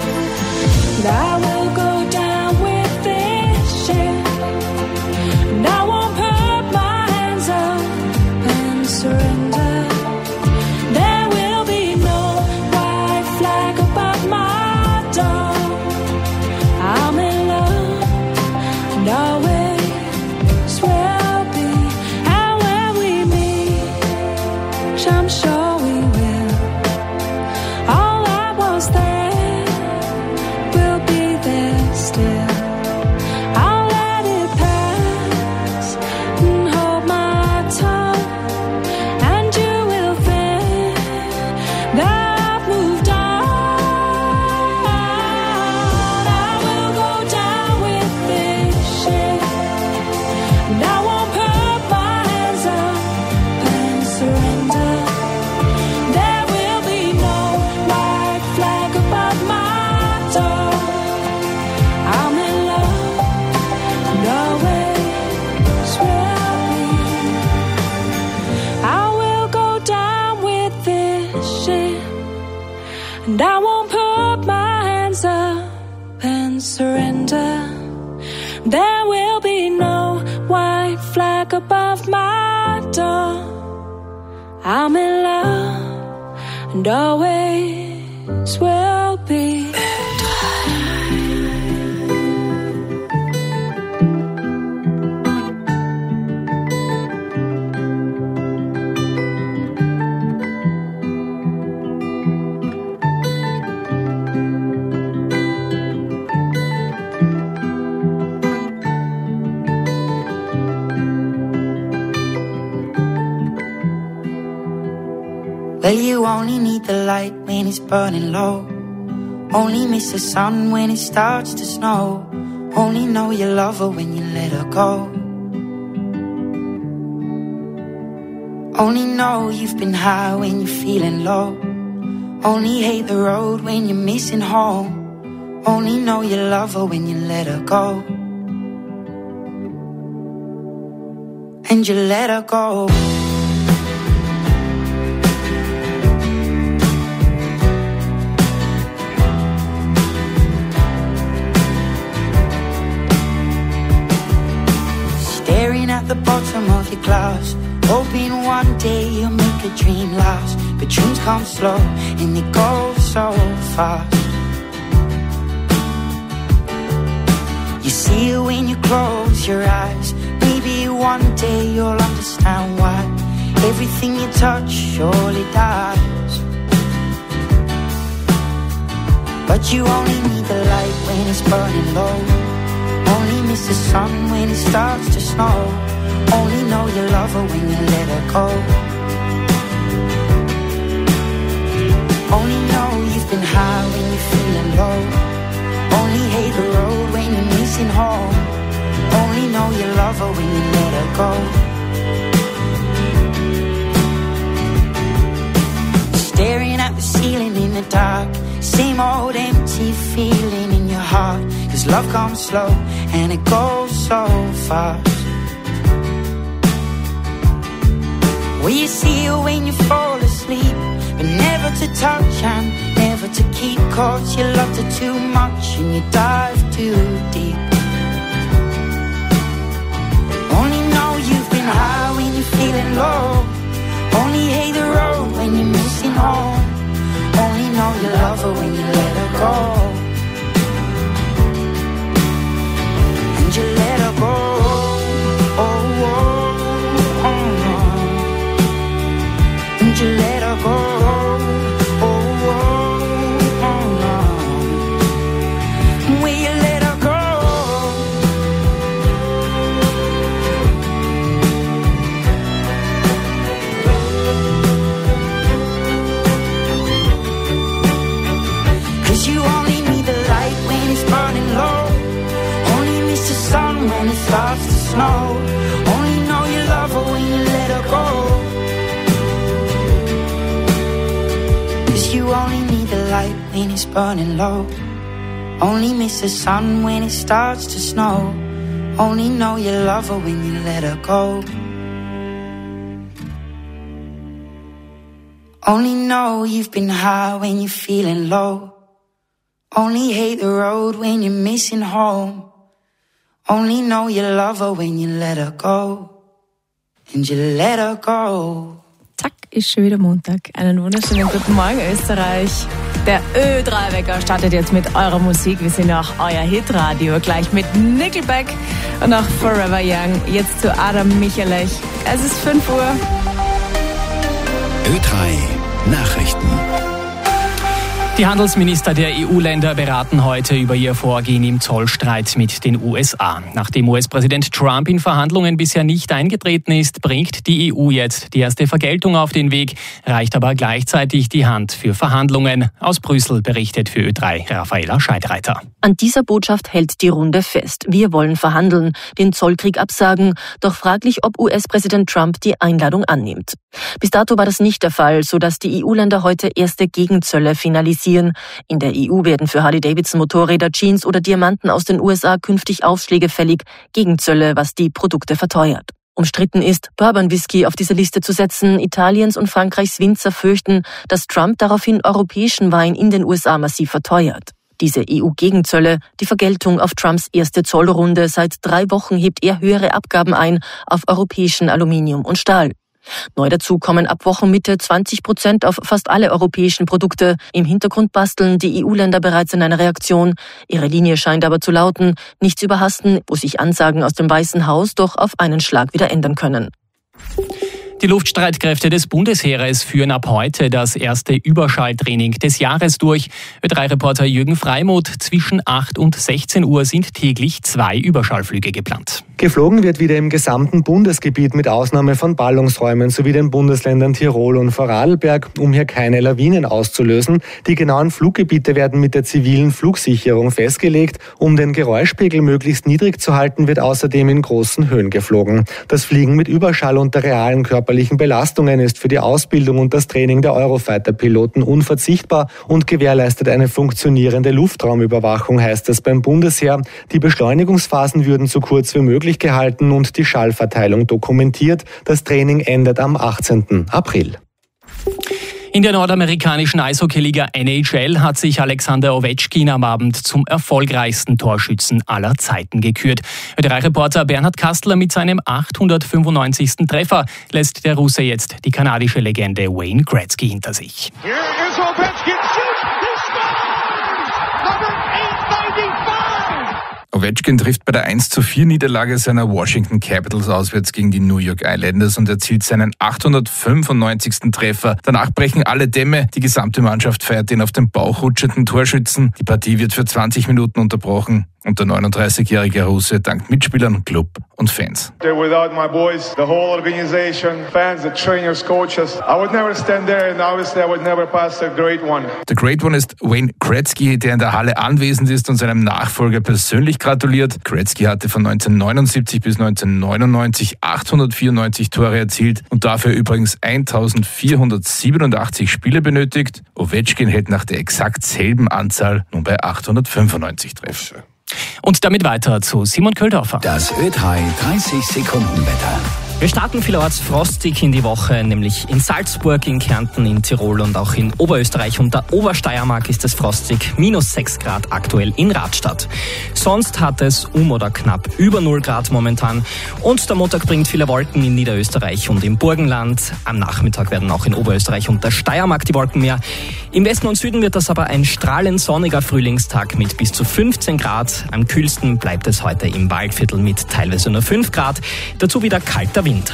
I will go down with this ship. And I And I won't put my hands up and surrender. There will be no white flag above my door. I'm in love and always will be. I will go down with this ship, and I won't put my hands up and surrender. There will be no white flag above my door. I'm in love and always will be. Well, you only need the light when it's burning low. Only miss the sun when it starts to snow. Only know you love her when you let her go. Only know you've been high when you're feeling low. Only hate the road when you're missing home. Only know you love her when you let her go. And you let her go. Staring at the bottom of your glass, hoping one day you'll make a dream last. But dreams come slow and they go so fast. You see it when you close your eyes. Maybe one day you'll understand why everything you touch surely dies. But you only need the light when it's burning low. Only miss the sun when it starts to snow. Only know you love her when you let her go. Only know you've been high when you're feeling low. Only hate the road when you're missing home. Only know you love her when you let her go. Staring at the ceiling in the dark, same old empty feeling in your heart. Cause love comes slow and it goes so fast. Well, you see her when you fall asleep, but never to touch and never to keep. Cause you loved her too much and you dive too deep. Only know you've been high when you're feeling low. Only hate the road when you're missing home. Only know you love her when you let her go. And you let her go. Oh, oh, oh, oh. And you let her go. Oh, oh, oh, oh. Will you let her go? Cause you only need the light when it's burning low. Only miss the sun when it starts to snow. Only know you love her when you let her go. Cause you only need the light when it's burning low. Only miss the sun when it starts to snow. Only know you love her when you let her go. Only know you've been high when you're feeling low. Only hate the road when you're missing home. Only know you love her when you let her go. And you let her go. Zack, ist schon wieder Montag. Einen wunderschönen guten Morgen, Österreich. Der Ö drei Wecker startet jetzt mit eurer Musik. Wir sind ja auch euer Hitradio. Gleich mit Nickelback und auch Forever Young. Jetzt zu Adam Michalech. Es ist fünf Uhr. Ö drei Nachrichten. Die Handelsminister der E U-Länder beraten heute über ihr Vorgehen im Zollstreit mit den U S A. Nachdem U S-Präsident Trump in Verhandlungen bisher nicht eingetreten ist, bringt die E U jetzt die erste Vergeltung auf den Weg, reicht aber gleichzeitig die Hand für Verhandlungen. Aus Brüssel berichtet für Ö drei Raffaela Scheidreiter. An dieser Botschaft hält die Runde fest. Wir wollen verhandeln, den Zollkrieg absagen, doch fraglich, ob U S-Präsident Trump die Einladung annimmt. Bis dato war das nicht der Fall, sodass die E U-Länder heute erste Gegenzölle finalisieren. In der E U werden für Harley-Davidson-Motorräder, Jeans oder Diamanten aus den U S A künftig Aufschläge fällig, Gegenzölle, was die Produkte verteuert. Umstritten ist, Bourbon-Whisky auf diese Liste zu setzen. Italiens und Frankreichs Winzer fürchten, dass Trump daraufhin europäischen Wein in den U S A massiv verteuert. Diese E U-Gegenzölle, die Vergeltung auf Trumps erste Zollrunde. Seit drei Wochen hebt er höhere Abgaben ein auf europäischen Aluminium und Stahl. Neu dazu kommen ab Wochenmitte zwanzig Prozent auf fast alle europäischen Produkte. Im Hintergrund basteln die E U-Länder bereits in einer Reaktion. Ihre Linie scheint aber zu lauten: nichts überhasten, wo sich Ansagen aus dem Weißen Haus doch auf einen Schlag wieder ändern können. Die Luftstreitkräfte des Bundesheeres führen ab heute das erste Überschalltraining des Jahres durch. Ö drei Reporter Jürgen Freimuth, zwischen acht und sechzehn Uhr sind täglich zwei Überschallflüge geplant. Geflogen wird wieder im gesamten Bundesgebiet mit Ausnahme von Ballungsräumen sowie den Bundesländern Tirol und Vorarlberg, um hier keine Lawinen auszulösen. Die genauen Fluggebiete werden mit der zivilen Flugsicherung festgelegt. Um den Geräuschpegel möglichst niedrig zu halten, wird außerdem in großen Höhen geflogen. Das Fliegen mit Überschall unter realen körperlichen Belastungen ist für die Ausbildung und das Training der Eurofighter-Piloten unverzichtbar und gewährleistet eine funktionierende Luftraumüberwachung, heißt es beim Bundesheer. Die Beschleunigungsphasen würden so kurz wie möglich gehalten und die Schallverteilung dokumentiert. Das Training endet am achtzehnten April. In der nordamerikanischen Eishockeyliga N H L hat sich Alexander Ovechkin am Abend zum erfolgreichsten Torschützen aller Zeiten gekürt. Ö drei Reporter Bernhard Kastler mit seinem achthundertfünfundneunzigsten Treffer lässt der Russe jetzt die kanadische Legende Wayne Gretzky hinter sich. Here is Ovechkin, shoots, he scores! Number eight ninety-five! Ovechkin trifft bei der eins zu vier Niederlage seiner Washington Capitals auswärts gegen die New York Islanders und erzielt seinen achthundertfünfundneunzigsten Treffer. Danach brechen alle Dämme. Die gesamte Mannschaft feiert den auf den Bauch rutschenden Torschützen. Die Partie wird für zwanzig Minuten unterbrochen. Und der neununddreißigjährige Russe dankt Mitspielern, Club und Fans. Without my boys, the whole organization, fans, the trainers, coaches, I would never stand there and obviously I would never pass the great one. Der Great One ist Wayne Gretzky, der in der Halle anwesend ist und seinem Nachfolger persönlich gratuliert. Gretzky hatte von neunzehnhundertneunundsiebzig bis neunzehnhundertneunundneunzig achthundertvierundneunzig Tore erzielt und dafür übrigens eintausendvierhundertsiebenundachtzig Spiele benötigt. Ovechkin hält nach der exakt selben Anzahl nun bei achthundertfünfundneunzig Treffer. Und damit weiter zu Simon Köldorfer. Das Ö drei dreißig Sekunden Wetter. Wir starten vielerorts frostig in die Woche, nämlich in Salzburg, in Kärnten, in Tirol und auch in Oberösterreich und der Obersteiermark ist es frostig, minus sechs Grad aktuell in Radstadt. Sonst hat es um oder knapp über null Grad momentan und der Montag bringt viele Wolken in Niederösterreich und im Burgenland. Am Nachmittag werden auch in Oberösterreich und der Steiermark die Wolken mehr. Im Westen und Süden wird das aber ein strahlend sonniger Frühlingstag mit bis zu fünfzehn Grad. Am kühlsten bleibt es heute im Waldviertel mit teilweise nur fünf Grad. Dazu wieder kalter Wind.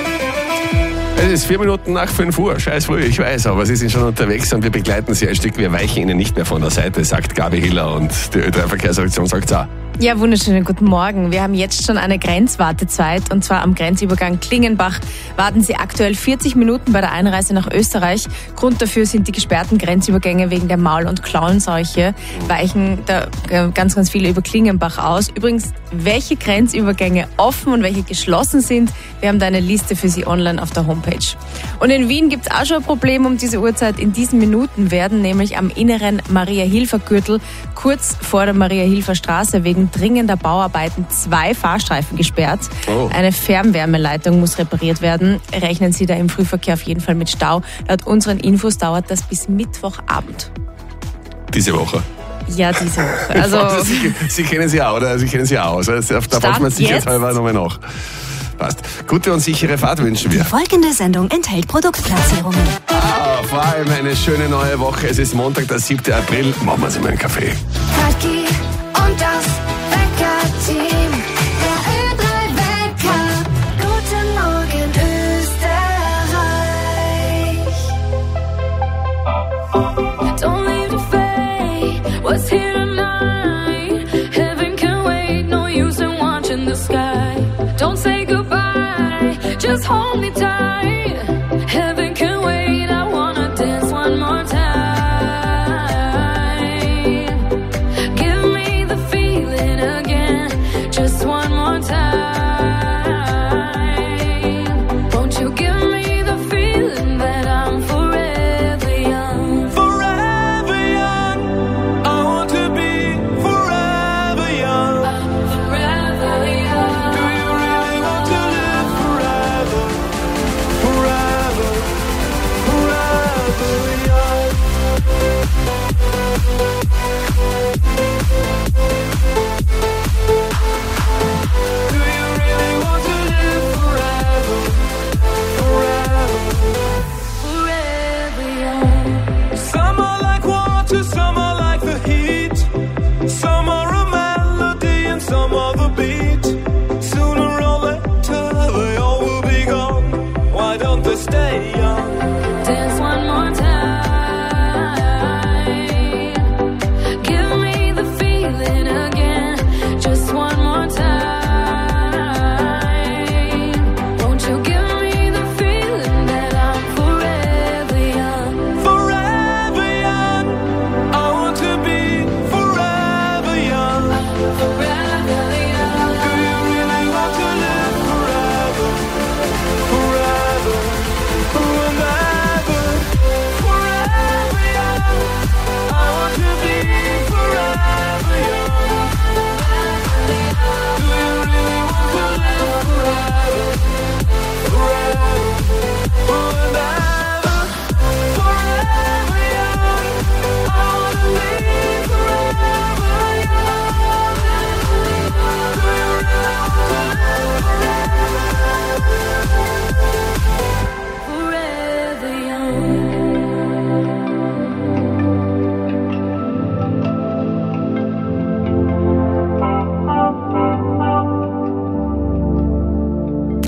Es ist vier Minuten nach fünf Uhr, scheiß früh, ich weiß, aber Sie sind schon unterwegs und wir begleiten Sie ein Stück. Wir weichen Ihnen nicht mehr von der Seite, sagt Gabi Hiller und die Ö drei Verkehrsredaktion sagt es auch. Ja, wunderschönen guten Morgen. Wir haben jetzt schon eine Grenzwartezeit und zwar am Grenzübergang Klingenbach warten Sie aktuell vierzig Minuten bei der Einreise nach Österreich. Grund dafür sind die gesperrten Grenzübergänge wegen der Maul- und Klauenseuche. Weichen da ganz, ganz viele über Klingenbach aus. Übrigens, welche Grenzübergänge offen und welche geschlossen sind, wir haben da eine Liste für Sie online auf der Homepage. Und in Wien gibt es auch schon ein Problem um diese Uhrzeit. In diesen Minuten werden nämlich am inneren Maria-Hilfer-Gürtel kurz vor der Maria-Hilfer-Straße wegen dringender Bauarbeiten zwei Fahrstreifen gesperrt. Oh. Eine Fernwärmeleitung muss repariert werden. Rechnen Sie da im Frühverkehr auf jeden Fall mit Stau. Laut unseren Infos dauert das bis Mittwochabend. Diese Woche? Ja, diese Woche. Also Sie, Sie kennen sie auch, oder? Sie kennen sie auch aus. Da braucht man sicherheitshalber nochmal nach. Passt. Gute und sichere Fahrt wünschen wir. Die folgende Sendung enthält Produktplatzierungen. Ah, vor allem eine schöne neue Woche. Es ist Montag, der siebten April. Machen wir uns mal einen Kaffee. Kalki und das Wecker-Team. Der Ö drei Wecker. Guten Morgen, Österreich. Don't leave the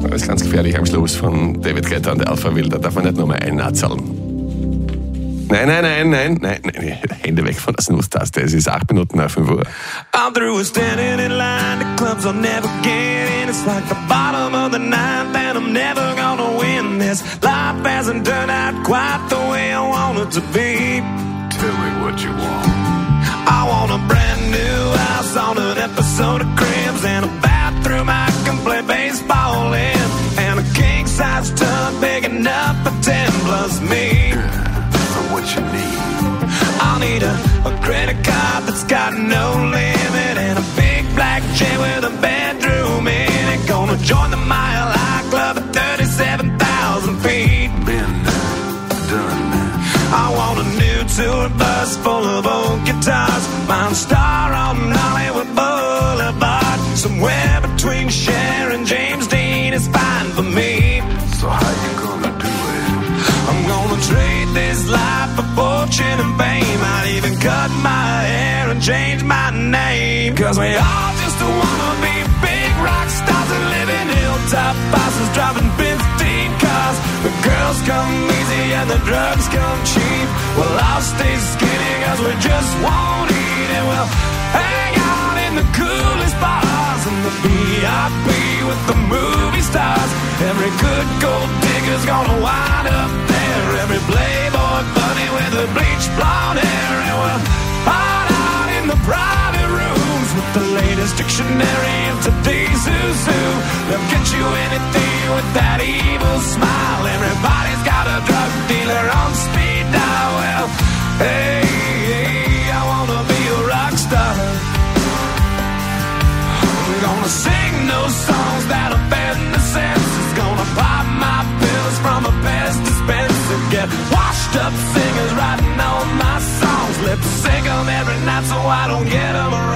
ist ganz gefährlich am Schluss von David Guetta und der Alpha Will. Da darf man nicht nur mal einen Natzahlen. Nein, nein, nein, nein, nein, nein, Hände weg von der Snooze-Taste. Es ist acht Minuten nach fünf Uhr. I'm through standing in line, the clubs I'll never get in. It's like the bottom of the ninth and I'm never gonna win this. Life hasn't turned out quite the way I want it to be. Tell me what you want. I want a brand new house on an episode of Cribs and a bathroom I can play baseball in. And a king-size tub big enough for ten plus me. What you need. I'll need a, a credit card that's got no limit and a big black jet with a bedroom in it. Gonna join the Mile High Club at thirty-seven thousand feet. Been done. I want a new tour bus full of old guitars. Mine star on Hollywood Boulevard. Somewhere between Cher and James Dean is fine for me. So how you gonna do it? I'm gonna trade this life for fortune and fame. I'd even cut my hair and change my name. Cause we all just wanna be big rock stars and live in hilltop bosses driving fifteen cars. The girls come easy and the drugs come cheap. Well, I'll stay skinny cause we just won't eat. And we'll hang out in the coolest bars and the V I P with the movie stars. Every good gold digger's gonna wind up there. Every playboy bunny with a bleached blonde hair. And we'll hide out in the private rooms with the latest dictionary of today's who's who. They'll get you anything with that evil smile. Everybody's got a drug dealer on speed dial. Well, hey, hey, I wanna be a rock star. We're gonna sing those songs that offend the senses. Gonna pop my pills from a Pez dispenser. Get washed up singers writing all my songs. Lip sync them every night so I don't get them wrong.